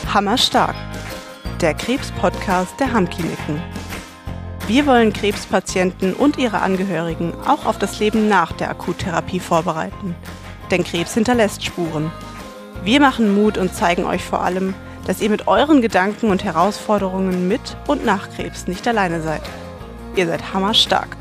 Hammerstark, der Krebs-Podcast der Hamm-Kliniken. Wir wollen Krebspatienten und ihre Angehörigen auch auf das Leben nach der Akuttherapie vorbereiten. Denn Krebs hinterlässt Spuren. Wir machen Mut und zeigen euch vor allem, dass ihr mit euren Gedanken und Herausforderungen mit und nach Krebs nicht alleine seid. Ihr seid hammerstark.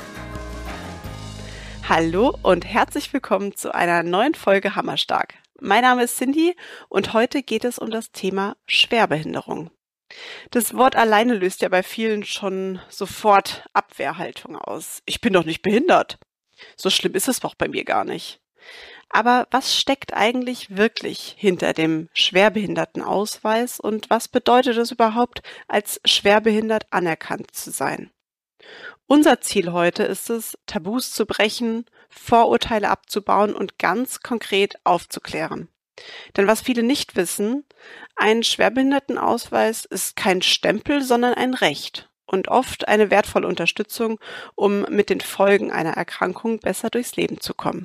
Hallo und herzlich willkommen zu einer neuen Folge Hammerstark. Mein Name ist Cindy und heute geht es um das Thema Schwerbehinderung. Das Wort alleine löst ja bei vielen schon sofort Abwehrhaltung aus. Ich bin doch nicht behindert. So schlimm ist es doch bei mir gar nicht. Aber was steckt eigentlich wirklich hinter dem Schwerbehindertenausweis und was bedeutet es überhaupt, als schwerbehindert anerkannt zu sein? Unser Ziel heute ist es, Tabus zu brechen, Vorurteile abzubauen und ganz konkret aufzuklären. Denn was viele nicht wissen, ein Schwerbehindertenausweis ist kein Stempel, sondern ein Recht und oft eine wertvolle Unterstützung, um mit den Folgen einer Erkrankung besser durchs Leben zu kommen.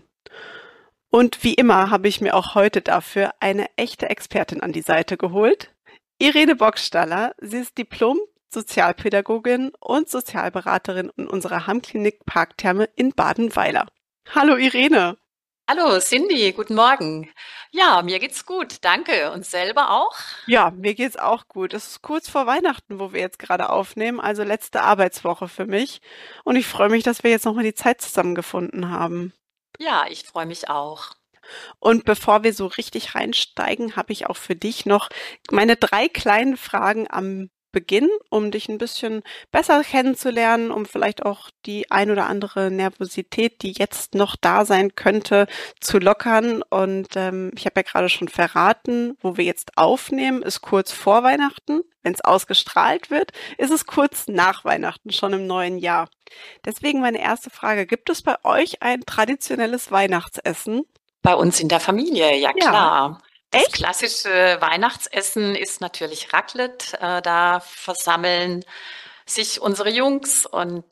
Und wie immer habe ich mir auch heute dafür eine echte Expertin an die Seite geholt. Irene Bockstaller, sie ist Diplom-Sozialpädagogin und Sozialberaterin in unserer Hamm-Klinik Parktherme in Badenweiler. Hallo Irene. Hallo Cindy, guten Morgen. Ja, mir geht's gut, danke. Und selber auch? Ja, mir geht's auch gut. Es ist kurz vor Weihnachten, wo wir jetzt gerade aufnehmen, also letzte Arbeitswoche für mich. Und ich freue mich, dass wir jetzt nochmal die Zeit zusammengefunden haben. Ja, ich freue mich auch. Und bevor wir so richtig reinsteigen, habe ich auch für dich noch meine 3 kleinen Fragen am Beginn, um dich ein bisschen besser kennenzulernen, um vielleicht auch die ein oder andere Nervosität, die jetzt noch da sein könnte, zu lockern. Und ich habe ja gerade schon verraten, wo wir jetzt aufnehmen, ist kurz vor Weihnachten. Wenn es ausgestrahlt wird, ist es kurz nach Weihnachten, schon im neuen Jahr. Deswegen meine erste Frage, gibt es bei euch ein traditionelles Weihnachtsessen? Bei uns in der Familie, ja Ja. klar. Das Echt? klassische Weihnachtsessen ist natürlich Raclette. Da versammeln sich unsere Jungs und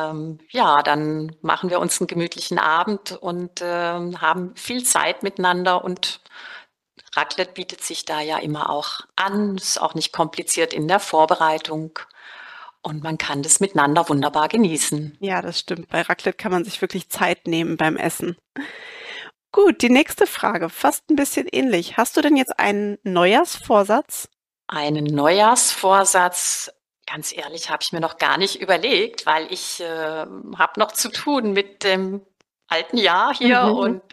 ja, dann machen wir uns einen gemütlichen Abend und haben viel Zeit miteinander und Raclette bietet sich da ja immer auch an. Ist auch nicht kompliziert in der Vorbereitung und man kann das miteinander wunderbar genießen. Ja, das stimmt. Bei Raclette kann man sich wirklich Zeit nehmen beim Essen. Gut, die nächste Frage, fast ein bisschen ähnlich. Hast du denn jetzt einen Neujahrsvorsatz? Einen Neujahrsvorsatz, ganz ehrlich, habe ich mir noch gar nicht überlegt, weil ich habe noch zu tun mit dem alten Jahr hier und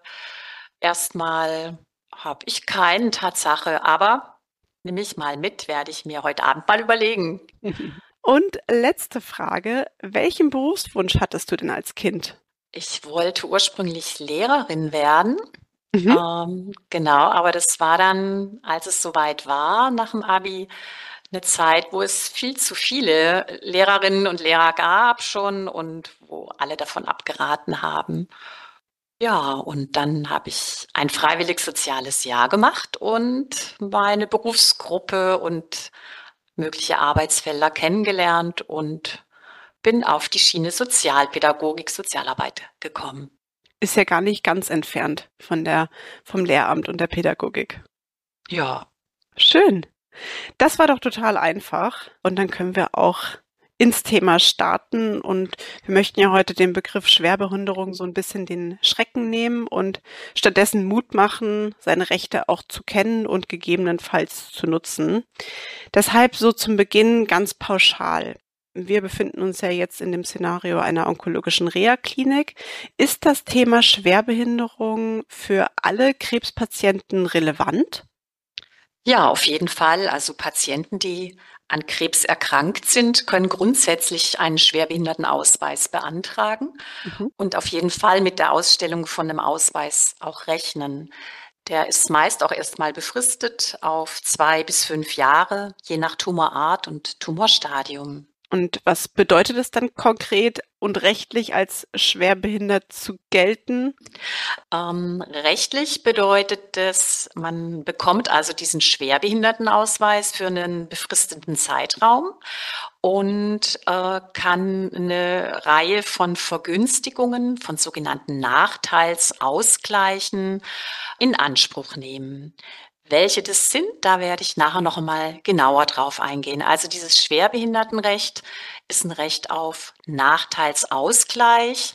erstmal habe ich keinen Tatsache, aber nehme ich mal mit, werde ich mir heute Abend mal überlegen. Und letzte Frage, welchen Berufswunsch hattest du denn als Kind? Ich wollte ursprünglich Lehrerin werden. Mhm. Genau, aber das war dann, als es soweit war, nach dem Abi, eine Zeit, wo es viel zu viele Lehrerinnen und Lehrer gab schon und wo alle davon abgeraten haben. Ja, und dann habe ich ein freiwillig soziales Jahr gemacht und meine Berufsgruppe und mögliche Arbeitsfelder kennengelernt und bin auf die Schiene Sozialpädagogik, Sozialarbeit gekommen. Ist ja gar nicht ganz entfernt vom Lehramt und der Pädagogik. Ja, Schön. Das war doch total einfach. Und dann können wir auch ins Thema starten. Und wir möchten ja heute den Begriff Schwerbehinderung so ein bisschen den Schrecken nehmen und stattdessen Mut machen, seine Rechte auch zu kennen und gegebenenfalls zu nutzen. Deshalb so zum Beginn ganz pauschal. Wir befinden uns ja jetzt in dem Szenario einer onkologischen Reha-Klinik. Ist das Thema Schwerbehinderung für alle Krebspatienten relevant? ja, auf jeden Fall. Also Patienten, die an Krebs erkrankt sind, können grundsätzlich einen Schwerbehindertenausweis beantragen Mhm. und auf jeden Fall mit der Ausstellung von einem Ausweis auch rechnen. Der ist meist auch erstmal befristet auf 2 bis 5 Jahre, je nach Tumorart und Tumorstadium. Und was bedeutet es dann konkret und rechtlich als schwerbehindert zu gelten? Rechtlich bedeutet es, man bekommt also diesen Schwerbehindertenausweis für einen befristeten Zeitraum und kann eine Reihe von Vergünstigungen, von sogenannten Nachteilsausgleichen in Anspruch nehmen. Welche das sind, da werde ich nachher noch einmal genauer drauf eingehen. Also dieses Schwerbehindertenrecht ist ein Recht auf Nachteilsausgleich.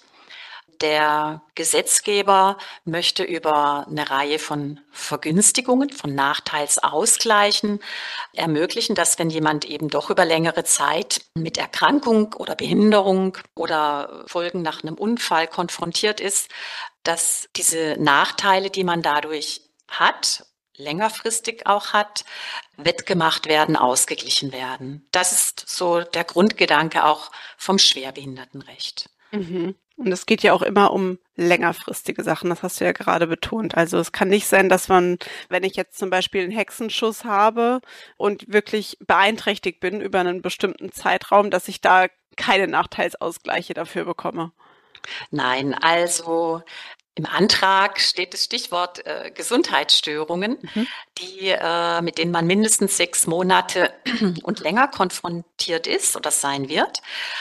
Der Gesetzgeber möchte über eine Reihe von Vergünstigungen, von Nachteilsausgleichen ermöglichen, dass wenn jemand eben doch über längere Zeit mit Erkrankung oder Behinderung oder Folgen nach einem Unfall konfrontiert ist, dass diese Nachteile, die man dadurch hat, längerfristig auch hat, wettgemacht werden, ausgeglichen werden. Das ist so der Grundgedanke auch vom Schwerbehindertenrecht. Mhm. Und es geht ja auch immer um längerfristige Sachen, das hast du ja gerade betont. Also es kann nicht sein, dass man, wenn ich jetzt zum Beispiel einen Hexenschuss habe und wirklich beeinträchtigt bin über einen bestimmten Zeitraum, dass ich da keine Nachteilsausgleiche dafür bekomme. Nein, also im Antrag steht das Stichwort Gesundheitsstörungen, Mhm. mit denen man mindestens 6 Monate und länger konfrontiert ist oder sein wird.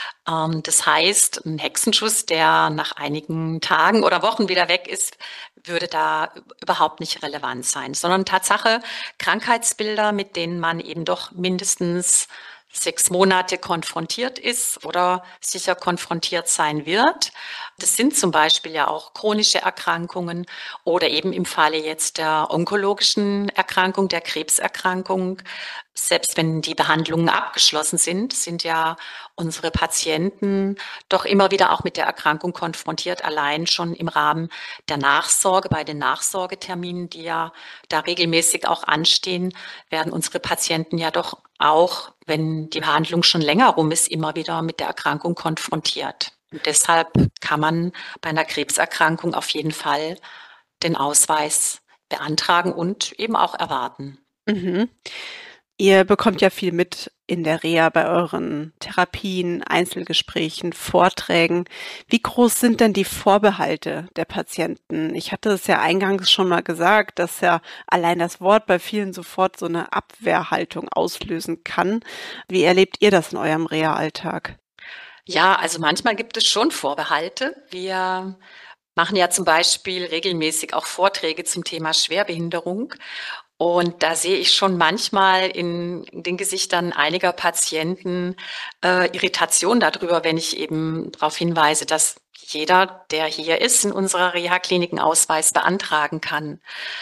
Das heißt, ein Hexenschuss, der nach einigen Tagen oder Wochen wieder weg ist, würde da überhaupt nicht relevant sein, sondern Tatsache Krankheitsbilder, mit denen man eben doch mindestens 6 Monate konfrontiert ist oder sicher konfrontiert sein wird. Das sind zum Beispiel ja auch chronische Erkrankungen oder eben im Falle jetzt der onkologischen Erkrankung, der Krebserkrankung. Selbst wenn die Behandlungen abgeschlossen sind, sind ja unsere Patienten doch immer wieder auch mit der Erkrankung konfrontiert, allein schon im Rahmen der Nachsorge, bei den Nachsorgeterminen, die ja da regelmäßig auch anstehen, werden unsere Patienten ja doch auch, wenn die Behandlung schon länger rum ist, immer wieder mit der Erkrankung konfrontiert. Und deshalb kann man bei einer Krebserkrankung auf jeden Fall den Ausweis beantragen und eben auch erwarten. Mhm. Ihr bekommt ja viel mit in der Reha bei euren Therapien, Einzelgesprächen, Vorträgen. Wie groß sind denn die Vorbehalte der Patienten? Ich hatte es ja eingangs schon mal gesagt, dass ja allein das Wort bei vielen sofort so eine Abwehrhaltung auslösen kann. Wie erlebt ihr das in eurem Reha-Alltag? Ja, also manchmal gibt es schon Vorbehalte. Wir machen ja zum Beispiel regelmäßig auch Vorträge zum Thema Schwerbehinderung. Und da sehe ich schon manchmal in den Gesichtern einiger Patienten Irritation darüber, wenn ich eben darauf hinweise, dass jeder, der hier ist, in unserer Reha-Klinik einen Ausweis beantragen kann.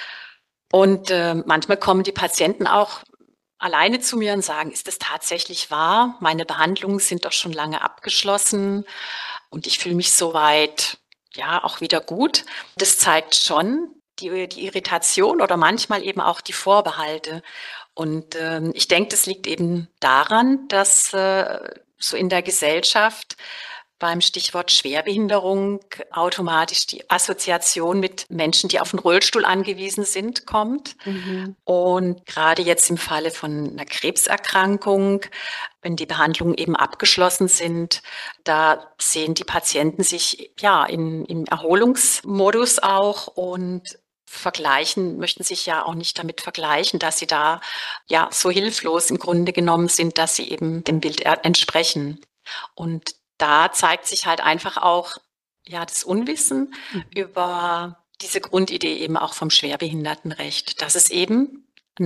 Und manchmal kommen die Patienten auch alleine zu mir und sagen, ist das tatsächlich wahr? Meine Behandlungen sind doch schon lange abgeschlossen und ich fühle mich soweit, ja, auch wieder gut. Das zeigt schon die Irritation oder manchmal eben auch die Vorbehalte. Und ich denke, das liegt eben daran, dass so in der Gesellschaft beim Stichwort Schwerbehinderung automatisch die Assoziation mit Menschen, die auf den Rollstuhl angewiesen sind, kommt. Mhm. Und gerade jetzt im Falle von einer Krebserkrankung, wenn die Behandlungen eben abgeschlossen sind, da sehen die Patienten sich ja im Erholungsmodus auch und möchten sich ja auch nicht damit vergleichen, dass sie da ja so hilflos im Grunde genommen sind, dass sie eben dem Bild entsprechen. Und da zeigt sich halt einfach auch ja das Unwissen Mhm. über diese Grundidee eben auch vom Schwerbehindertenrecht, dass es eben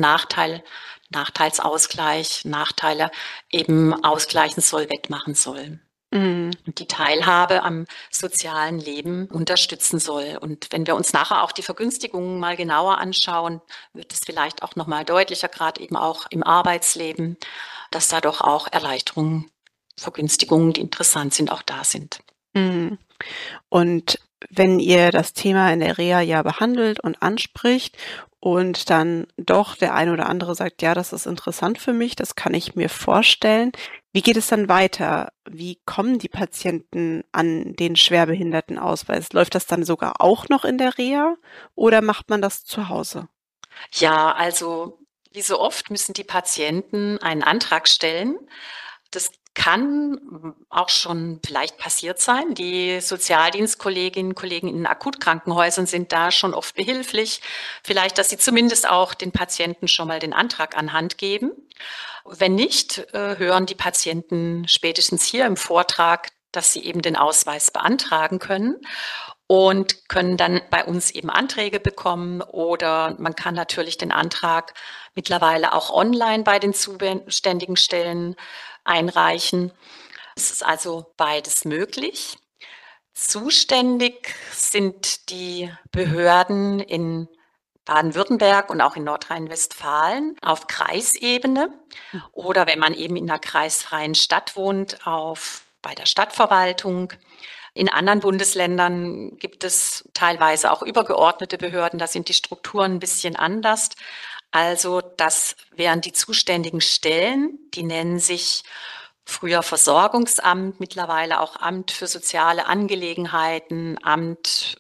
Nachteilsausgleich, Nachteile eben ausgleichen soll, wettmachen soll Mhm. und die Teilhabe am sozialen Leben unterstützen soll. Und wenn wir uns nachher auch die Vergünstigungen mal genauer anschauen, wird es vielleicht auch noch mal deutlicher, gerade eben auch im Arbeitsleben, dass da doch auch Erleichterungen, Vergünstigungen, die interessant sind, auch da sind. Mhm. Und wenn ihr das Thema in der Reha ja behandelt und anspricht und dann doch der eine oder andere sagt, ja, das ist interessant für mich, das kann ich mir vorstellen. Wie geht es dann weiter? Wie kommen die Patienten an den Schwerbehindertenausweis? Läuft das dann sogar auch noch in der Reha oder macht man das zu Hause? Ja, also wie so oft müssen die Patienten einen Antrag stellen. Das kann auch schon vielleicht passiert sein. Die Sozialdienstkolleginnen und Kollegen in Akutkrankenhäusern sind da schon oft behilflich. Vielleicht, dass sie zumindest auch den Patienten schon mal den Antrag anhand geben. Wenn nicht, hören die Patienten spätestens hier im Vortrag, dass sie eben den Ausweis beantragen können. und können dann bei uns eben Anträge bekommen, oder man kann natürlich den Antrag mittlerweile auch online bei den zuständigen Stellen einreichen. Es ist also beides möglich. Zuständig sind die Behörden in Baden-Württemberg und auch in Nordrhein-Westfalen auf Kreisebene, oder wenn man eben in einer kreisfreien Stadt wohnt, bei der Stadtverwaltung. In anderen Bundesländern gibt es teilweise auch übergeordnete Behörden, da sind die Strukturen ein bisschen anders. Also das wären die zuständigen Stellen, die nennen sich früher Versorgungsamt, mittlerweile auch Amt für soziale Angelegenheiten, Amt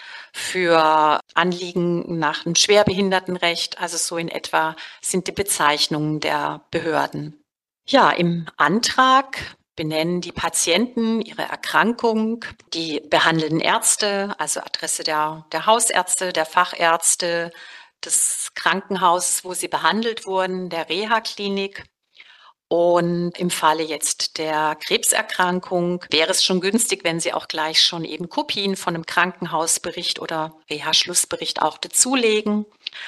für Anliegen nach dem Schwerbehindertenrecht. Also so in etwa sind die Bezeichnungen der Behörden. Ja, im Antrag benennen die Patienten ihre Erkrankung, die behandelnden Ärzte, also Adresse der Hausärzte, der Fachärzte, des Krankenhauses, wo sie behandelt wurden, der Reha-Klinik. Und im Falle jetzt der Krebserkrankung wäre es schon günstig, wenn Sie auch gleich schon eben Kopien von einem Krankenhausbericht oder Reha-Schlussbericht auch dazulegen.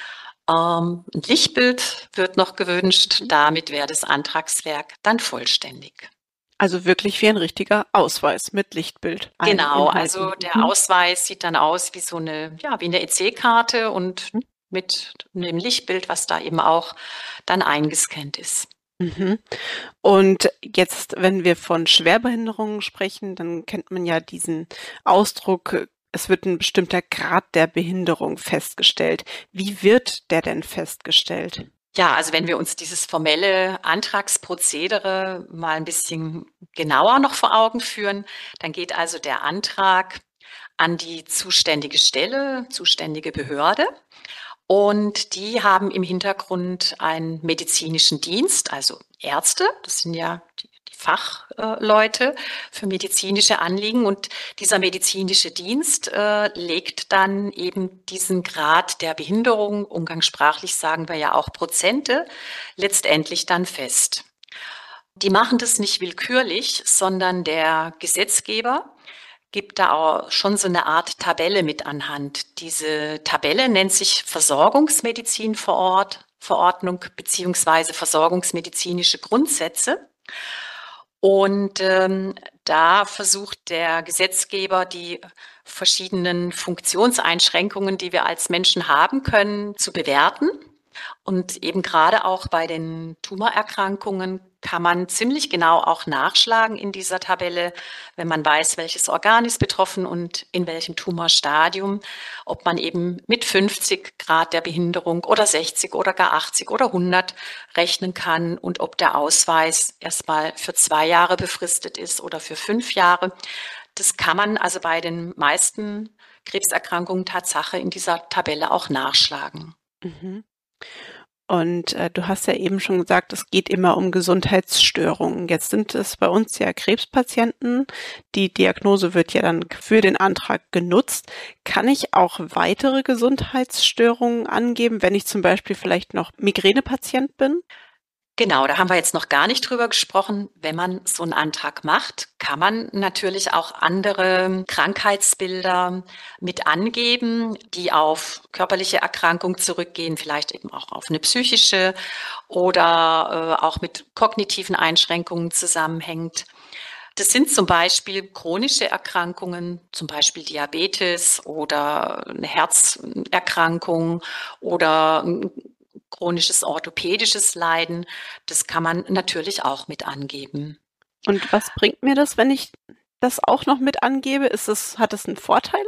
Ein Lichtbild wird noch gewünscht. Damit wäre das Antragswerk dann vollständig. Also wirklich wie ein richtiger Ausweis mit Lichtbild. Allen Genau, Inhalten. also der Ausweis sieht dann aus wie so eine, ja, wie eine EC-Karte und mit einem Lichtbild, was da eben auch dann eingescannt ist. Mhm. Und jetzt, wenn wir von Schwerbehinderungen sprechen, dann kennt man ja diesen Ausdruck, es wird ein bestimmter Grad der Behinderung festgestellt. Wie wird der denn festgestellt? Ja, also wenn wir uns dieses formelle Antragsprozedere mal ein bisschen genauer noch vor Augen führen, dann geht also der Antrag an die zuständige Stelle, zuständige Behörde. Und die haben im Hintergrund einen medizinischen Dienst, also Ärzte, das sind ja die Fachleute für medizinische Anliegen. Und dieser medizinische Dienst legt dann eben diesen Grad der Behinderung, umgangssprachlich sagen wir ja auch Prozente, letztendlich dann fest. Die machen das nicht willkürlich, sondern der Gesetzgeber gibt da auch schon so eine Art Tabelle mit an Hand. Diese Tabelle nennt sich Versorgungsmedizinverordnung beziehungsweise versorgungsmedizinische Grundsätze. Und da versucht der Gesetzgeber, die verschiedenen Funktionseinschränkungen, die wir als Menschen haben können, zu bewerten. Und eben gerade auch bei den Tumorerkrankungen kann man ziemlich genau auch nachschlagen in dieser Tabelle, wenn man weiß, welches Organ ist betroffen und in welchem Tumorstadium, ob man eben mit 50 Grad der Behinderung oder 60 oder gar 80 oder 100 rechnen kann und ob der Ausweis erstmal für 2 Jahre befristet ist oder für 5 Jahre. Das kann man also bei den meisten Krebserkrankungen Tatsache in dieser Tabelle auch nachschlagen. Mhm. Und du hast ja eben schon gesagt, es geht immer um Gesundheitsstörungen. Jetzt sind es bei uns ja Krebspatienten. Die Diagnose wird ja dann für den Antrag genutzt. Kann ich auch weitere Gesundheitsstörungen angeben, wenn ich zum Beispiel vielleicht noch Migränepatient bin? Genau, da haben wir jetzt noch gar nicht drüber gesprochen. Wenn man so einen Antrag macht, kann man natürlich auch andere Krankheitsbilder mit angeben, die auf körperliche Erkrankung zurückgehen, vielleicht eben auch auf eine psychische oder auch mit kognitiven Einschränkungen zusammenhängt. Das sind zum Beispiel chronische Erkrankungen, zum Beispiel Diabetes oder eine Herzerkrankung oder ein chronisches orthopädisches Leiden. Das kann man natürlich auch mit angeben. Und was bringt mir das, wenn ich das auch noch mit angebe? Hat es einen Vorteil?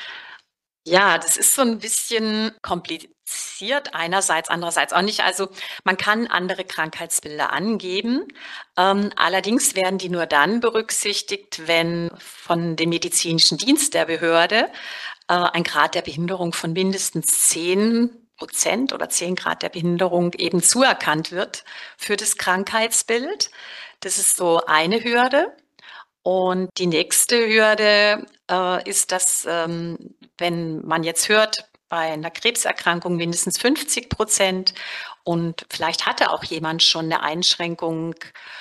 Ja, das ist so ein bisschen kompliziert einerseits, andererseits auch nicht. Also, man kann andere Krankheitsbilder angeben, allerdings werden die nur dann berücksichtigt, wenn von dem medizinischen Dienst der Behörde, ein Grad der Behinderung von mindestens 10% oder 10 Grad der Behinderung eben zuerkannt wird für das Krankheitsbild. Das ist so eine Hürde. Und die nächste Hürde ist, dass wenn man jetzt hört, bei einer Krebserkrankung mindestens 50% und vielleicht hatte auch jemand schon eine Einschränkung,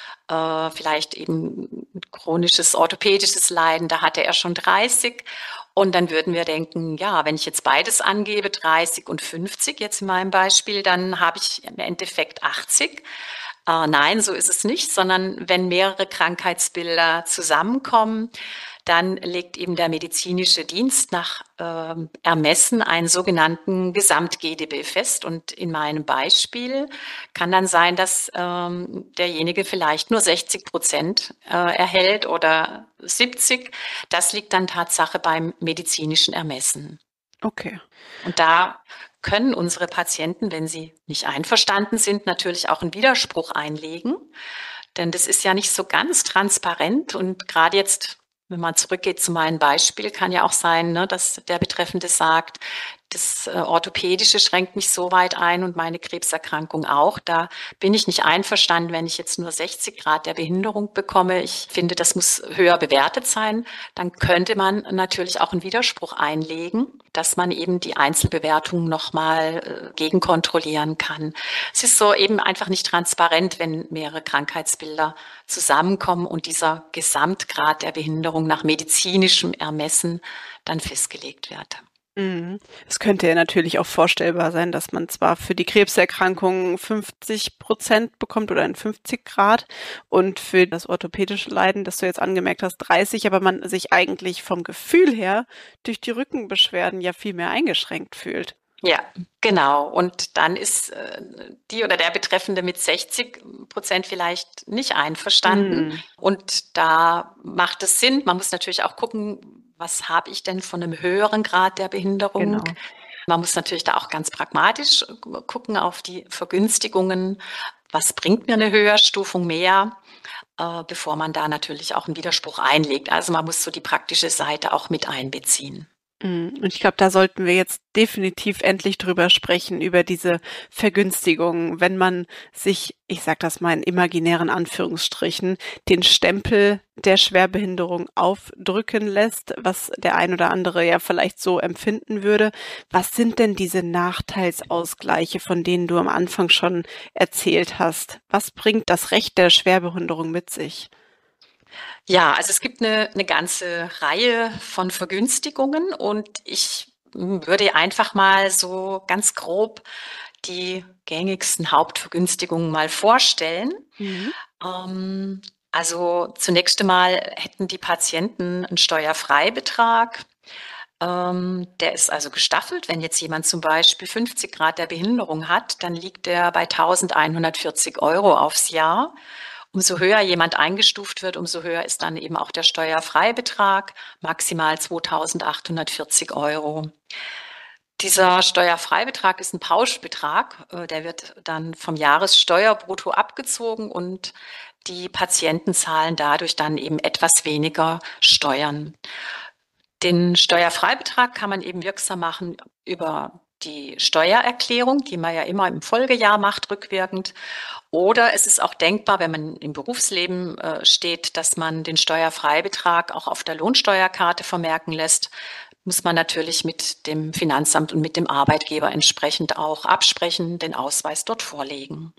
vielleicht eben chronisches orthopädisches Leiden, da hatte er schon 30. Und dann würden wir denken, ja, wenn ich jetzt beides angebe, 30 und 50 jetzt in meinem Beispiel, dann habe ich im Endeffekt 80. Nein, so ist es nicht, sondern wenn mehrere Krankheitsbilder zusammenkommen, dann legt eben der medizinische Dienst nach Ermessen einen sogenannten Gesamt-GDB fest. Und in meinem Beispiel kann dann sein, dass derjenige vielleicht nur 60% erhält oder 70. Das liegt dann Tatsache beim medizinischen Ermessen. Okay. Und da können unsere Patienten, wenn sie nicht einverstanden sind, natürlich auch einen Widerspruch einlegen. Denn das ist ja nicht so ganz transparent. Und gerade jetzt, wenn man zurückgeht zu meinem Beispiel, kann ja auch sein, ne, dass der Betreffende sagt, das Orthopädische schränkt mich so weit ein und meine Krebserkrankung auch. Da bin ich nicht einverstanden, wenn ich jetzt nur 60 Grad der Behinderung bekomme. Ich finde, das muss höher bewertet sein. Dann könnte man natürlich auch einen Widerspruch einlegen, dass man eben die Einzelbewertung nochmal gegenkontrollieren kann. Es ist so eben einfach nicht transparent, wenn mehrere Krankheitsbilder zusammenkommen und dieser Gesamtgrad der Behinderung nach medizinischem Ermessen dann festgelegt wird. Es könnte ja natürlich auch vorstellbar sein, dass man zwar für die Krebserkrankung 50% bekommt oder in 50 Grad und für das orthopädische Leiden, das du jetzt angemerkt hast, 30, aber man sich eigentlich vom Gefühl her durch die Rückenbeschwerden ja viel mehr eingeschränkt fühlt. Ja, genau. Und dann ist die oder der Betreffende mit 60% vielleicht nicht einverstanden. Und da macht es Sinn. Man muss natürlich auch gucken, was habe ich denn von einem höheren Grad der Behinderung? Genau. Man muss natürlich da auch ganz pragmatisch gucken auf die Vergünstigungen. Was bringt mir eine Höherstufung mehr? Bevor man da natürlich auch einen Widerspruch einlegt. Also man muss so die praktische Seite auch mit einbeziehen. Und ich glaube, da sollten wir jetzt definitiv endlich drüber sprechen, über diese Vergünstigungen, wenn man sich, ich sage das mal in imaginären Anführungsstrichen, den Stempel der Schwerbehinderung aufdrücken lässt, was der ein oder andere ja vielleicht so empfinden würde. Was sind denn diese Nachteilsausgleiche, von denen du am Anfang schon erzählt hast? Was bringt das Recht der Schwerbehinderung mit sich? Ja, also es gibt eine ganze Reihe von Vergünstigungen und ich würde einfach mal so ganz grob die gängigsten Hauptvergünstigungen mal vorstellen. Mhm. Also zunächst einmal hätten die Patienten einen Steuerfreibetrag. Der ist also gestaffelt. Wenn jetzt jemand zum Beispiel 50 Grad der Behinderung hat, dann liegt der bei 1.140 Euro aufs Jahr. Umso höher jemand eingestuft wird, umso höher ist dann eben auch der Steuerfreibetrag, maximal 2.840 Euro. Dieser Steuerfreibetrag ist ein Pauschbetrag, der wird dann vom Jahressteuerbrutto abgezogen und die Patienten zahlen dadurch dann eben etwas weniger Steuern. Den Steuerfreibetrag kann man eben wirksam machen über die Steuererklärung, die man ja immer im Folgejahr macht, rückwirkend. Oder es ist auch denkbar, wenn man im Berufsleben steht, dass man den Steuerfreibetrag auch auf der Lohnsteuerkarte vermerken lässt. Muss man natürlich mit dem Finanzamt und mit dem Arbeitgeber entsprechend auch absprechen, den Ausweis dort vorlegen.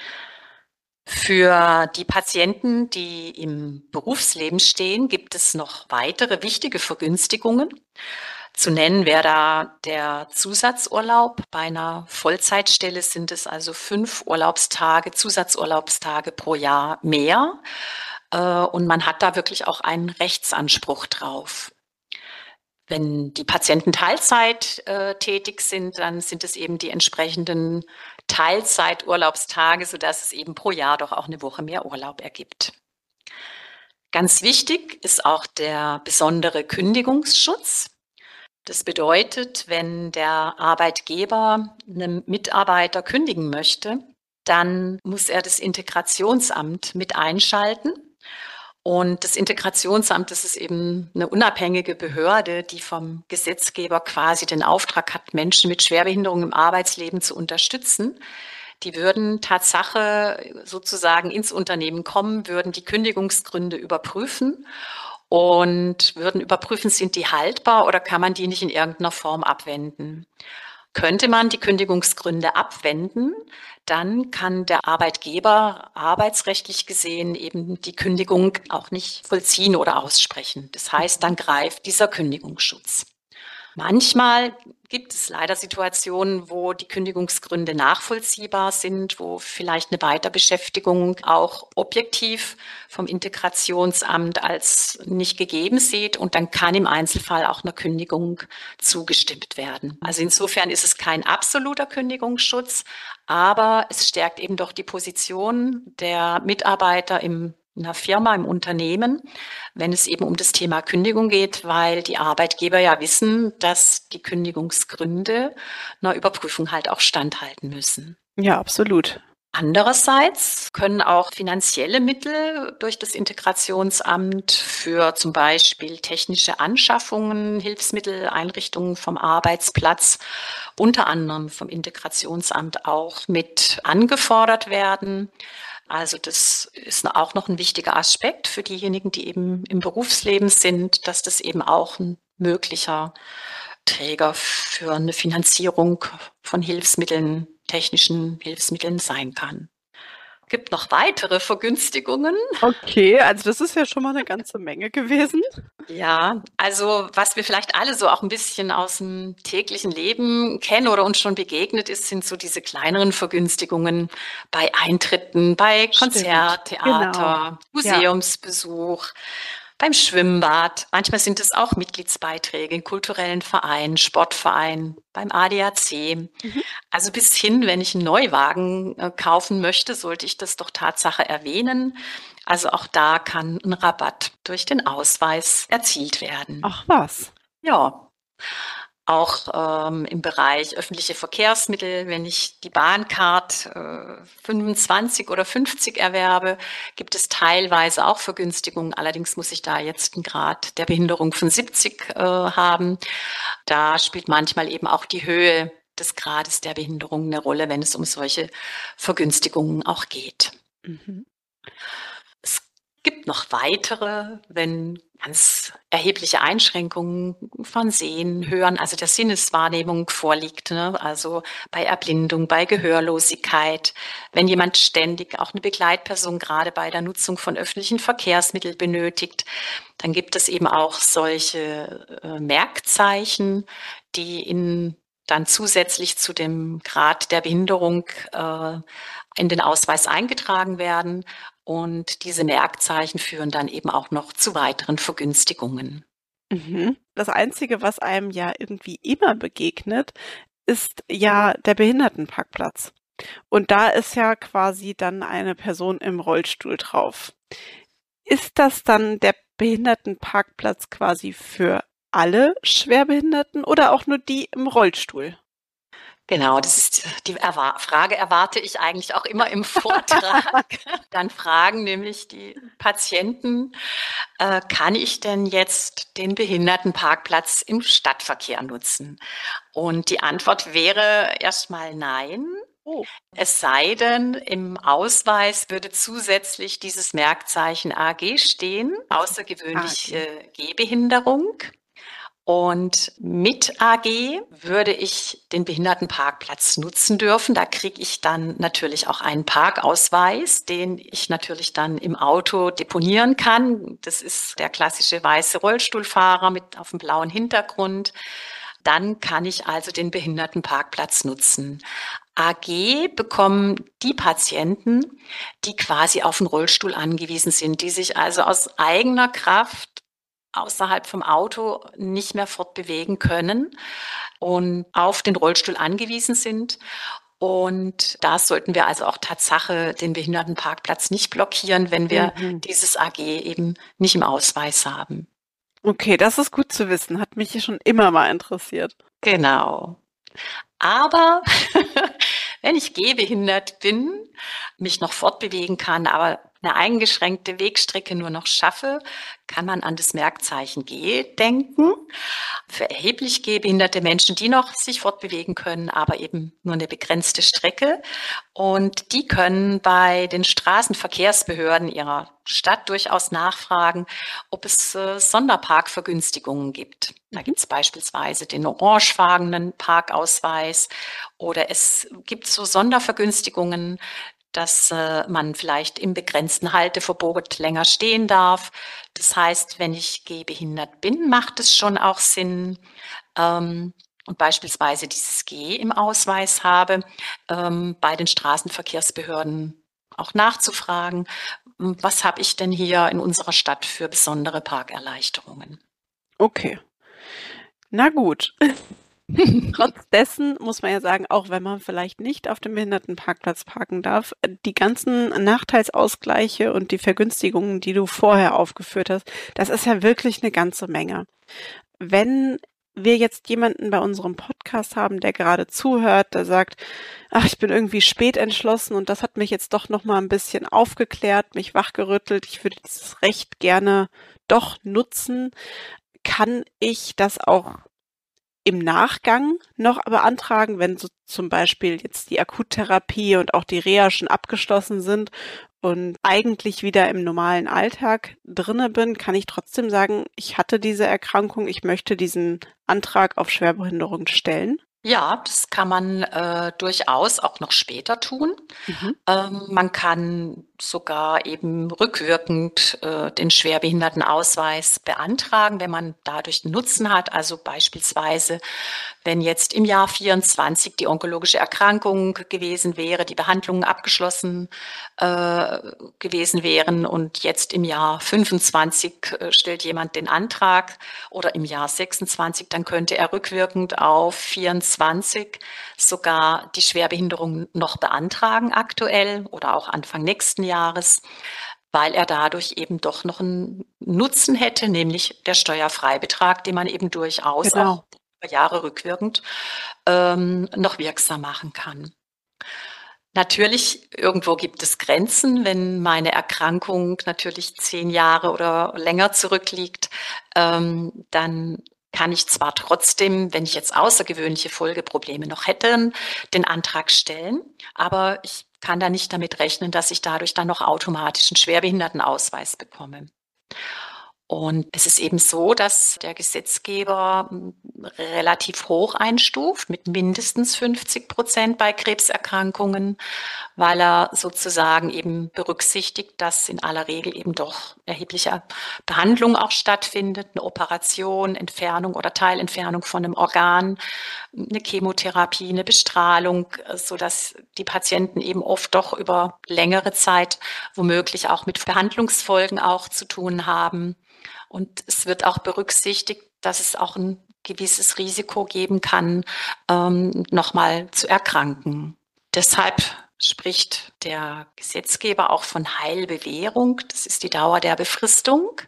Für die Patienten, die im Berufsleben stehen, gibt es noch weitere wichtige Vergünstigungen. Zu nennen wäre da der Zusatzurlaub. Bei einer Vollzeitstelle sind es also 5 Urlaubstage, Zusatzurlaubstage pro Jahr mehr. Und man hat da wirklich auch einen Rechtsanspruch drauf. Wenn die Patienten Teilzeit tätig sind, dann sind es eben die entsprechenden Teilzeiturlaubstage, sodass es eben pro Jahr doch auch eine Woche mehr Urlaub ergibt. Ganz wichtig ist auch der besondere Kündigungsschutz. Das bedeutet, wenn der Arbeitgeber einem Mitarbeiter kündigen möchte, dann muss er das Integrationsamt mit einschalten. Und das Integrationsamt, das ist eben eine unabhängige Behörde, die vom Gesetzgeber quasi den Auftrag hat, Menschen mit Schwerbehinderung im Arbeitsleben zu unterstützen. Die würden Tatsache sozusagen ins Unternehmen kommen, würden die Kündigungsgründe überprüfen und würden überprüfen, sind die haltbar oder kann man die nicht in irgendeiner Form abwenden. Könnte man die Kündigungsgründe abwenden, dann kann der Arbeitgeber arbeitsrechtlich gesehen eben die Kündigung auch nicht vollziehen oder aussprechen. Das heißt, dann greift dieser Kündigungsschutz. Manchmal gibt es leider Situationen, wo die Kündigungsgründe nachvollziehbar sind, wo vielleicht eine Weiterbeschäftigung auch objektiv vom Integrationsamt als nicht gegeben sieht und dann kann im Einzelfall auch einer Kündigung zugestimmt werden. Also insofern ist es kein absoluter Kündigungsschutz, aber es stärkt eben doch die Position der Mitarbeiter in einer Firma, im Unternehmen, wenn es eben um das Thema Kündigung geht, weil die Arbeitgeber ja wissen, dass die Kündigungsgründe einer Überprüfung halt auch standhalten müssen. Ja, absolut. Andererseits können auch finanzielle Mittel durch das Integrationsamt für zum Beispiel technische Anschaffungen, Hilfsmittel, Einrichtungen vom Arbeitsplatz, unter anderem vom Integrationsamt auch mit angefordert werden. Also das ist auch noch ein wichtiger Aspekt für diejenigen, die eben im Berufsleben sind, dass das eben auch ein möglicher Träger für eine Finanzierung von Hilfsmitteln, technischen Hilfsmitteln sein kann. Gibt noch weitere Vergünstigungen. Okay, also das ist ja schon mal eine ganze Menge gewesen. Ja, also was wir vielleicht alle so auch ein bisschen aus dem täglichen Leben kennen oder uns schon begegnet ist, sind so diese kleineren Vergünstigungen bei Eintritten, bei Stimmt. Konzert, Genau. Theater, Ja. Museumsbesuch, beim Schwimmbad. Manchmal sind es auch Mitgliedsbeiträge in kulturellen Vereinen, Sportvereinen, beim ADAC. Mhm. Also bis hin, wenn ich einen Neuwagen kaufen möchte, sollte ich das doch Tatsache erwähnen. Also auch da kann ein Rabatt durch den Ausweis erzielt werden. Ach was. Ja, auch im Bereich öffentliche Verkehrsmittel, wenn ich die Bahncard 25 oder 50 erwerbe, gibt es teilweise auch Vergünstigungen. Allerdings muss ich da jetzt einen Grad der Behinderung von 70 haben. Da spielt manchmal eben auch die Höhe des Grades der Behinderung eine Rolle, wenn es um solche Vergünstigungen auch geht. Mhm. Es gibt noch weitere, wenn ganz erhebliche Einschränkungen von Sehen, Hören, also der Sinneswahrnehmung vorliegt, ne? Also bei Erblindung, bei Gehörlosigkeit, wenn jemand ständig auch eine Begleitperson gerade bei der Nutzung von öffentlichen Verkehrsmitteln benötigt, dann gibt es eben auch solche Merkzeichen, die dann zusätzlich zu dem Grad der Behinderung in den Ausweis eingetragen werden. Und diese Merkzeichen führen dann eben auch noch zu weiteren Vergünstigungen. Mhm. Das Einzige, was einem ja irgendwie immer begegnet, ist ja der Behindertenparkplatz. Und da ist ja quasi dann eine Person im Rollstuhl drauf. Ist das dann der Behindertenparkplatz quasi für alle Schwerbehinderten oder auch nur die im Rollstuhl? Genau, das ist die Frage erwarte ich eigentlich auch immer im Vortrag. Dann fragen nämlich die Patienten, kann ich denn jetzt den Behindertenparkplatz im Stadtverkehr nutzen? Und die Antwort wäre erstmal nein. Oh. Es sei denn, im Ausweis würde zusätzlich dieses Merkzeichen AG stehen, AG. außergewöhnliche Gehbehinderung. Und mit AG würde ich den Behindertenparkplatz nutzen dürfen. Da kriege ich dann natürlich auch einen Parkausweis, den ich natürlich dann im Auto deponieren kann. Das ist der klassische weiße Rollstuhlfahrer mit auf dem blauen Hintergrund. Dann kann ich also den Behindertenparkplatz nutzen. AG bekommen die Patienten, die quasi auf den Rollstuhl angewiesen sind, die sich also aus eigener Kraft außerhalb vom Auto nicht mehr fortbewegen können und auf den Rollstuhl angewiesen sind. Und da sollten wir also auch Tatsache den Behindertenparkplatz nicht blockieren, wenn wir Mhm. dieses AG eben nicht im Ausweis haben. Okay, das ist gut zu wissen. Hat mich schon immer mal interessiert. Genau. Aber wenn ich gehbehindert bin, mich noch fortbewegen kann, aber eine eingeschränkte Wegstrecke nur noch schaffe, kann man an das Merkzeichen G denken. Für erheblich gehbehinderte Menschen, die noch sich fortbewegen können, aber eben nur eine begrenzte Strecke. Und die können bei den Straßenverkehrsbehörden ihrer Stadt durchaus nachfragen, ob es Sonderparkvergünstigungen gibt. Da Mhm. gibt es beispielsweise den orangefarbenen Parkausweis oder es gibt so Sondervergünstigungen, dass man vielleicht im begrenzten Halteverbot länger stehen darf. Das heißt, wenn ich gehbehindert bin, macht es schon auch Sinn, und beispielsweise dieses G im Ausweis habe, bei den Straßenverkehrsbehörden auch nachzufragen, was habe ich denn hier in unserer Stadt für besondere Parkerleichterungen? Okay. Na gut. Trotz dessen muss man ja sagen, auch wenn man vielleicht nicht auf dem Behindertenparkplatz parken darf, die ganzen Nachteilsausgleiche und die Vergünstigungen, die du vorher aufgeführt hast, das ist ja wirklich eine ganze Menge. Wenn wir jetzt jemanden bei unserem Podcast haben, der gerade zuhört, der sagt, ach, ich bin irgendwie spät entschlossen und das hat mich jetzt doch noch mal ein bisschen aufgeklärt, mich wachgerüttelt, ich würde dieses Recht gerne doch nutzen, kann ich das auch im Nachgang noch beantragen, wenn so zum Beispiel jetzt die Akuttherapie und auch die Reha schon abgeschlossen sind und eigentlich wieder im normalen Alltag drinne bin, kann ich trotzdem sagen, ich hatte diese Erkrankung, ich möchte diesen Antrag auf Schwerbehinderung stellen? Ja, das kann man durchaus auch noch später tun. Mhm. Man kann sogar eben rückwirkend den Schwerbehindertenausweis beantragen, wenn man dadurch einen Nutzen hat. Also beispielsweise, wenn jetzt im Jahr 24 die onkologische Erkrankung gewesen wäre, die Behandlungen abgeschlossen gewesen wären und jetzt im Jahr 25 stellt jemand den Antrag oder im Jahr 26, dann könnte er rückwirkend auf 24 sogar die Schwerbehinderung noch beantragen aktuell oder auch Anfang nächsten Jahres, weil er dadurch eben doch noch einen Nutzen hätte, nämlich der Steuerfreibetrag, den man eben durchaus auch Genau. über Jahre rückwirkend noch wirksam machen kann. Natürlich, irgendwo gibt es Grenzen. Wenn meine Erkrankung natürlich 10 Jahre oder länger zurückliegt, dann kann ich zwar trotzdem, wenn ich jetzt außergewöhnliche Folgeprobleme noch hätte, den Antrag stellen, aber ich kann da nicht damit rechnen, dass ich dadurch dann noch automatisch einen Schwerbehindertenausweis bekomme. Und es ist eben so, dass der Gesetzgeber relativ hoch einstuft mit mindestens 50% bei Krebserkrankungen, weil er sozusagen eben berücksichtigt, dass in aller Regel eben doch erhebliche Behandlung auch stattfindet, eine Operation, Entfernung oder Teilentfernung von einem Organ, eine Chemotherapie, eine Bestrahlung, so dass die Patienten eben oft doch über längere Zeit womöglich auch mit Behandlungsfolgen auch zu tun haben. Und es wird auch berücksichtigt, dass es auch ein gewisses Risiko geben kann, nochmal zu erkranken. Deshalb spricht der Gesetzgeber auch von Heilbewährung. Das ist die Dauer der Befristung.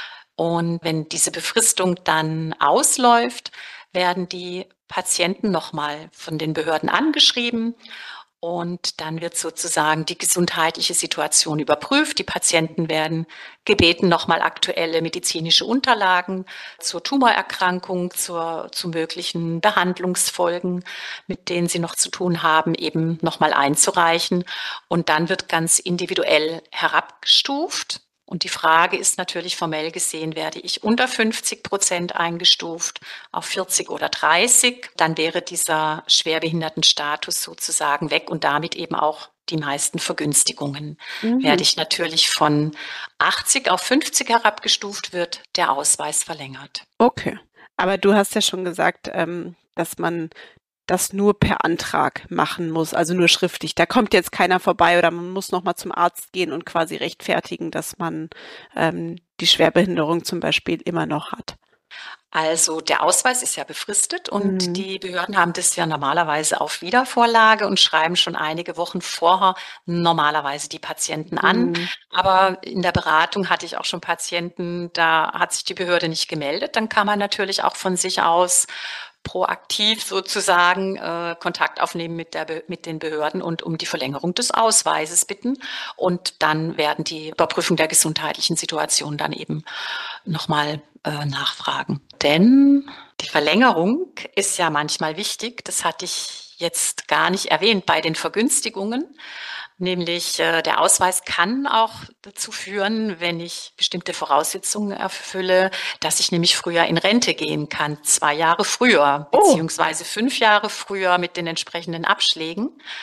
Und wenn diese Befristung dann ausläuft, werden die Patienten nochmal von den Behörden angeschrieben und dann wird sozusagen die gesundheitliche Situation überprüft. Die Patienten werden gebeten, nochmal aktuelle medizinische Unterlagen zur Tumorerkrankung, zu möglichen Behandlungsfolgen, mit denen sie noch zu tun haben, eben nochmal einzureichen. Und dann wird ganz individuell herabgestuft. Und die Frage ist natürlich formell gesehen, werde ich unter 50% eingestuft auf 40 oder 30, dann wäre dieser Schwerbehindertenstatus sozusagen weg und damit eben auch die meisten Vergünstigungen. Werde Mhm. ich natürlich von 80 auf 50 herabgestuft, wird der Ausweis verlängert. Okay. Aber du hast ja schon gesagt, dass man das nur per Antrag machen muss, also nur schriftlich. Da kommt jetzt keiner vorbei oder man muss noch mal zum Arzt gehen und quasi rechtfertigen, dass man die Schwerbehinderung zum Beispiel immer noch hat. Also der Ausweis ist ja befristet und Mhm. die Behörden haben das ja normalerweise auf Wiedervorlage und schreiben schon einige Wochen vorher normalerweise die Patienten an. Mhm. Aber in der Beratung hatte ich auch schon Patienten, da hat sich die Behörde nicht gemeldet. Dann kann man natürlich auch von sich aus proaktiv sozusagen Kontakt aufnehmen mit den Behörden und um die Verlängerung des Ausweises bitten. Und dann werden die Überprüfung der gesundheitlichen Situation dann eben nochmal nachfragen. Denn die Verlängerung ist ja manchmal wichtig. Das hatte ich jetzt gar nicht erwähnt bei den Vergünstigungen. Nämlich der Ausweis kann auch dazu führen, wenn ich bestimmte Voraussetzungen erfülle, dass ich nämlich früher in Rente gehen kann, 2 Jahre früher, Oh, beziehungsweise 5 Jahre früher mit den entsprechenden Abschlägen.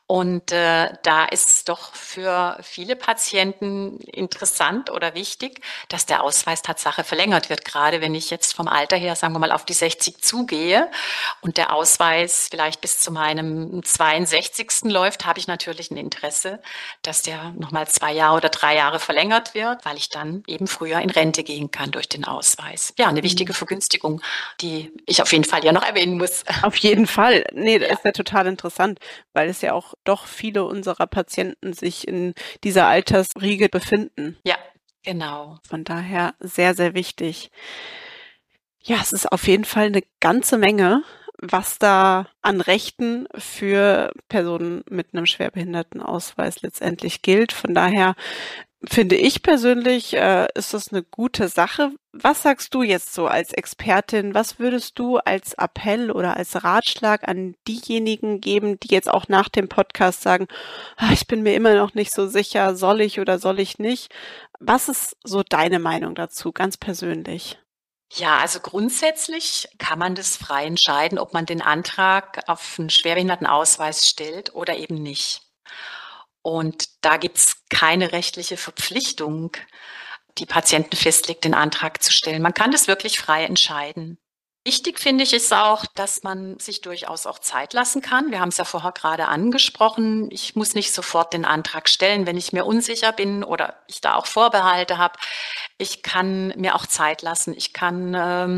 Und da ist es doch für viele Patienten interessant oder wichtig, dass der Ausweis Tatsache verlängert wird. Gerade wenn ich jetzt vom Alter her, sagen wir mal, auf die 60 zugehe und der Ausweis vielleicht bis zu meinem 62. läuft, habe ich natürlich ein Interesse, dass der nochmal 2 Jahre oder 3 Jahre verlängert wird, weil ich dann eben früher in Rente gehen kann durch den Ausweis. Ja, eine wichtige Mhm. Vergünstigung, die ich auf jeden Fall ja noch erwähnen muss. Auf jeden Fall. Nee, das Ja. ist ja total interessant, weil es ja auch doch viele unserer Patienten sich in dieser Altersriege befinden. Ja, genau. Von daher sehr, sehr wichtig. Ja, es ist auf jeden Fall eine ganze Menge, was da an Rechten für Personen mit einem Schwerbehindertenausweis letztendlich gilt. Von daher finde ich persönlich, ist das eine gute Sache. Was sagst du jetzt so als Expertin? Was würdest du als Appell oder als Ratschlag an diejenigen geben, die jetzt auch nach dem Podcast sagen: Ich bin mir immer noch nicht so sicher, soll ich oder soll ich nicht?“ Was ist so deine Meinung dazu, ganz persönlich? Ja, also grundsätzlich kann man das frei entscheiden, ob man den Antrag auf einen Schwerbehindertenausweis stellt oder eben nicht. Und da gibt's keine rechtliche Verpflichtung, die Patienten festlegt, den Antrag zu stellen. Man kann das wirklich frei entscheiden. Wichtig finde ich ist auch, dass man sich durchaus auch Zeit lassen kann. Wir haben es ja vorher gerade angesprochen. Ich muss nicht sofort den Antrag stellen, wenn ich mir unsicher bin oder ich da auch Vorbehalte habe. Ich kann mir auch Zeit lassen. Ich kann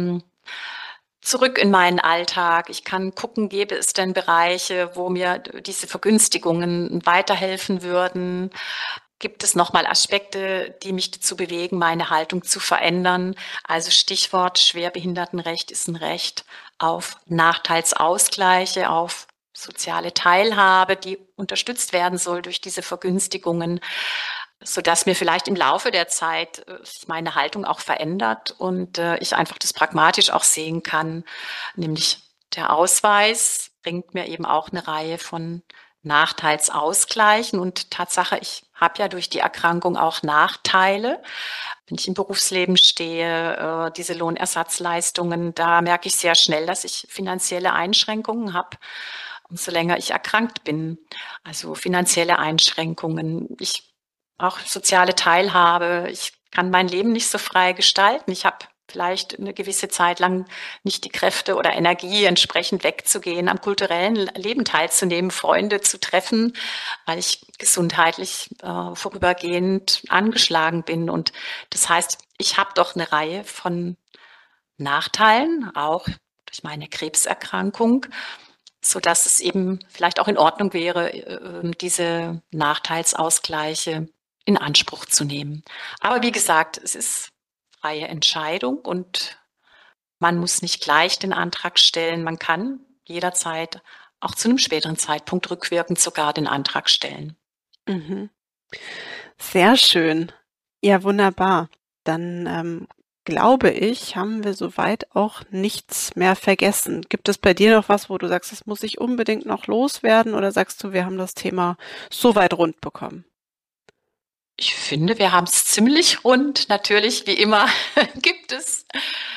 zurück in meinen Alltag. Ich kann gucken, gäbe es denn Bereiche, wo mir diese Vergünstigungen weiterhelfen würden? Gibt es nochmal Aspekte, die mich dazu bewegen, meine Haltung zu verändern? Also Stichwort Schwerbehindertenrecht ist ein Recht auf Nachteilsausgleiche, auf soziale Teilhabe, die unterstützt werden soll durch diese Vergünstigungen, sodass mir vielleicht im Laufe der Zeit sich meine Haltung auch verändert und ich einfach das pragmatisch auch sehen kann, nämlich der Ausweis bringt mir eben auch eine Reihe von Nachteilsausgleichen und Tatsache, ich habe ja durch die Erkrankung auch Nachteile. Wenn ich im Berufsleben stehe, diese Lohnersatzleistungen, da merke ich sehr schnell, dass ich finanzielle Einschränkungen habe, umso länger ich erkrankt bin. Also finanzielle Einschränkungen. Ich auch soziale Teilhabe. Ich kann mein Leben nicht so frei gestalten. Ich habe vielleicht eine gewisse Zeit lang nicht die Kräfte oder Energie, entsprechend wegzugehen, am kulturellen Leben teilzunehmen, Freunde zu treffen, weil ich gesundheitlich vorübergehend angeschlagen bin. Und das heißt, ich habe doch eine Reihe von Nachteilen, auch durch meine Krebserkrankung, so dass es eben vielleicht auch in Ordnung wäre, diese Nachteilsausgleiche in Anspruch zu nehmen. Aber wie gesagt, es ist freie Entscheidung und man muss nicht gleich den Antrag stellen. Man kann jederzeit auch zu einem späteren Zeitpunkt rückwirkend sogar den Antrag stellen. Mhm. Sehr schön. Ja, wunderbar. Dann glaube ich, haben wir soweit auch nichts mehr vergessen. Gibt es bei dir noch was, wo du sagst, das muss ich unbedingt noch loswerden, oder sagst du, wir haben das Thema soweit rund bekommen? Ich finde, wir haben es ziemlich rund. Natürlich, wie immer, gibt es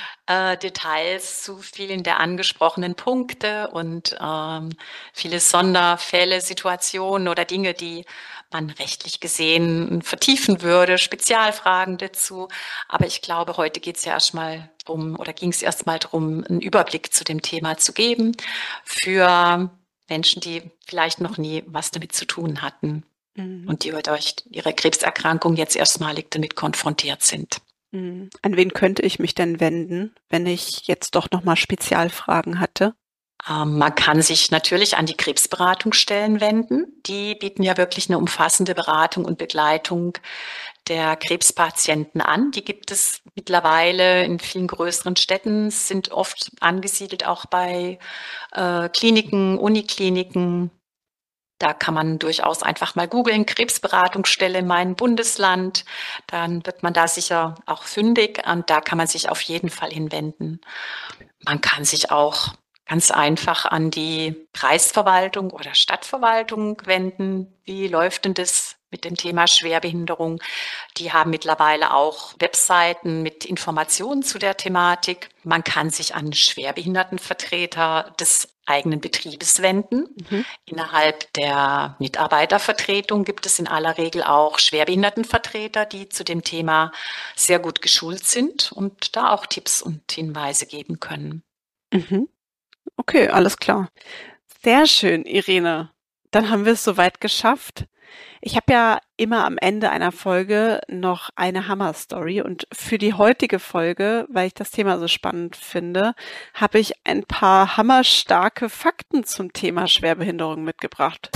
Details zu vielen der angesprochenen Punkte und viele Sonderfälle, Situationen oder Dinge, die man rechtlich gesehen vertiefen würde, Spezialfragen dazu. Aber ich glaube, heute geht es ja erstmal drum oder ging es erstmal darum, einen Überblick zu dem Thema zu geben für Menschen, die vielleicht noch nie was damit zu tun hatten Mhm. und die durch ihre Krebserkrankung jetzt erstmalig damit konfrontiert sind. Mhm. An wen könnte ich mich denn wenden, wenn ich jetzt doch noch mal Spezialfragen hatte? Man kann sich natürlich an die Krebsberatungsstellen wenden. Die bieten ja wirklich eine umfassende Beratung und Begleitung der Krebspatienten an. Die gibt es mittlerweile in vielen größeren Städten, sind oft angesiedelt auch bei Kliniken, Unikliniken. Da kann man durchaus einfach mal googeln, Krebsberatungsstelle in meinem Bundesland. Dann wird man da sicher auch fündig und da kann man sich auf jeden Fall hinwenden. Man kann sich auch ganz einfach an die Kreisverwaltung oder Stadtverwaltung wenden. Wie läuft denn das mit dem Thema Schwerbehinderung. Die haben mittlerweile auch Webseiten mit Informationen zu der Thematik. Man kann sich an Schwerbehindertenvertreter des eigenen Betriebes wenden. Innerhalb der Mitarbeitervertretung gibt es in aller Regel auch Schwerbehindertenvertreter, die zu dem Thema sehr gut geschult sind und da auch Tipps und Hinweise geben können. Okay, alles klar. Sehr schön, Irene. Dann haben wir es soweit geschafft. Ich habe ja immer am Ende einer Folge noch eine Hammer-Story und für die heutige Folge, weil ich das Thema so spannend finde, habe ich ein paar hammerstarke Fakten zum Thema Schwerbehinderung mitgebracht.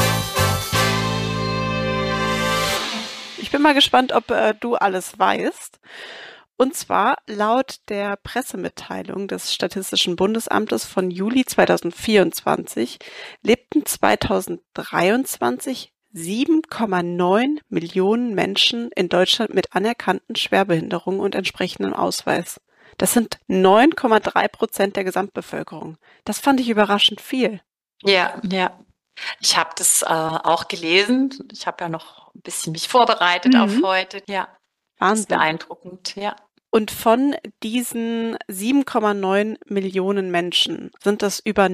Ich bin mal gespannt, ob du alles weißt. Und zwar laut der Pressemitteilung des Statistischen Bundesamtes von Juli 2024 lebten 2023 7,9 Millionen Menschen in Deutschland mit anerkannten Schwerbehinderungen und entsprechendem Ausweis. Das sind 9,3% der Gesamtbevölkerung. Das fand ich überraschend viel. Ja. Ich habe das auch gelesen. Ich habe ja noch ein bisschen mich vorbereitet auf heute. Ja, das ist beeindruckend, ja. Und von diesen 7,9 Millionen Menschen sind das über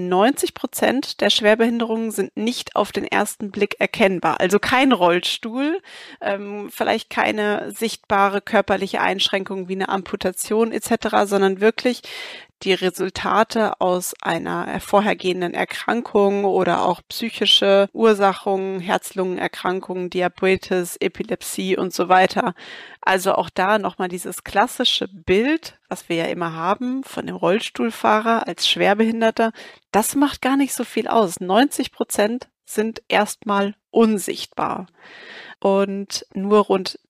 90% der Schwerbehinderungen sind nicht auf den ersten Blick erkennbar. Also kein Rollstuhl, vielleicht keine sichtbare körperliche Einschränkung wie eine Amputation etc., sondern wirklich die Resultate aus einer vorhergehenden Erkrankung oder auch psychische Ursachen, Herz-Lungen-Erkrankungen, Diabetes, Epilepsie und so weiter. Also auch da nochmal dieses klassische Bild, was wir ja immer haben von dem Rollstuhlfahrer als Schwerbehinderter, das macht gar nicht so viel aus. 90% sind erstmal unsichtbar. Und nur rund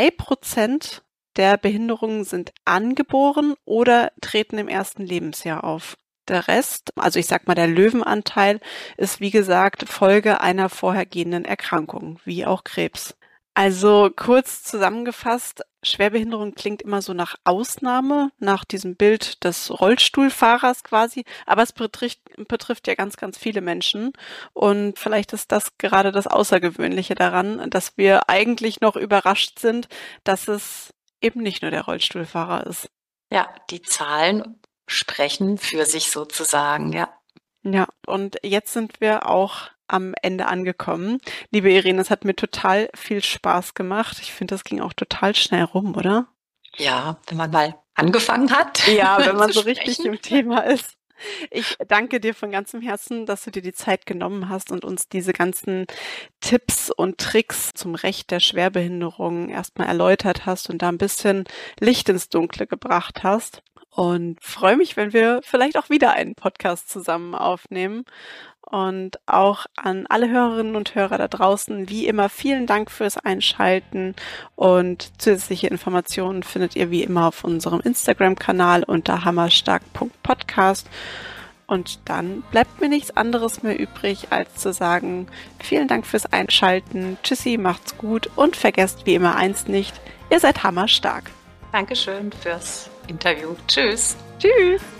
3% der Behinderungen sind angeboren oder treten im ersten Lebensjahr auf. Der Rest, also ich sag mal der Löwenanteil, ist wie gesagt Folge einer vorhergehenden Erkrankung, wie auch Krebs. Also kurz zusammengefasst, Schwerbehinderung klingt immer so nach Ausnahme, nach diesem Bild des Rollstuhlfahrers quasi, aber es betrifft ja ganz, ganz viele Menschen und vielleicht ist das gerade das Außergewöhnliche daran, dass wir eigentlich noch überrascht sind, dass es eben nicht nur der Rollstuhlfahrer ist. Ja, die Zahlen sprechen für sich sozusagen, ja. Ja, und jetzt sind wir auch am Ende angekommen. Liebe Irene, es hat mir total viel Spaß gemacht. Ich finde, das ging auch total schnell rum, oder? Ja, wenn man mal angefangen hat. Ja, wenn man so richtig im Thema ist. Ich danke dir von ganzem Herzen, dass du dir die Zeit genommen hast und uns diese ganzen Tipps und Tricks zum Recht der Schwerbehinderung erstmal erläutert hast und da ein bisschen Licht ins Dunkle gebracht hast. Und freue mich, wenn wir vielleicht auch wieder einen Podcast zusammen aufnehmen. Und auch an alle Hörerinnen und Hörer da draußen, wie immer, vielen Dank fürs Einschalten und zusätzliche Informationen findet ihr wie immer auf unserem Instagram-Kanal unter hammerstark.podcast. Und dann bleibt mir nichts anderes mehr übrig, als zu sagen, vielen Dank fürs Einschalten, tschüssi, macht's gut und vergesst wie immer eins nicht, ihr seid hammerstark. Dankeschön fürs Interview. Tschüss. Tschüss.